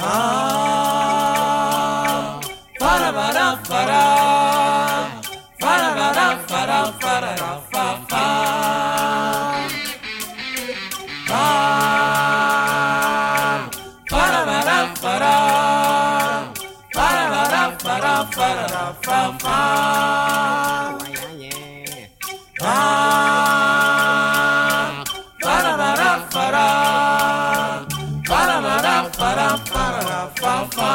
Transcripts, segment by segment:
Fara fara fara, fara fara fara fara fa fa. Fara fara fara, fara fara fara fara fa fa. Fara fara fara, fara fara fara fara fa fa.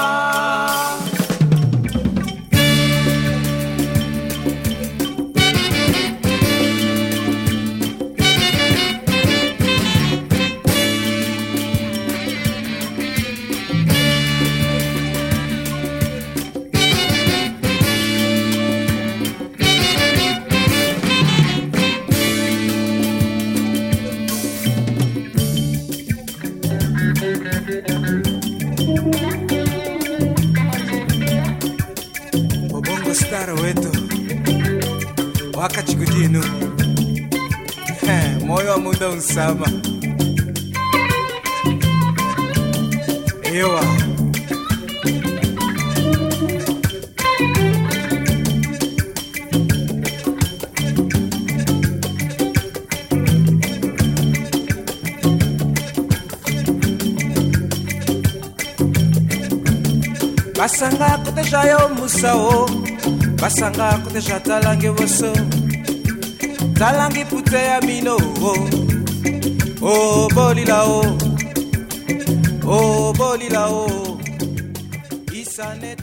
Obongo star wetu wakati kudinu moyo wa muda unsama ewa basanga kutesha yo musao, basanga kutesha talange woso, talange pute ya mino, oh bolila oh bolila oh, isanet.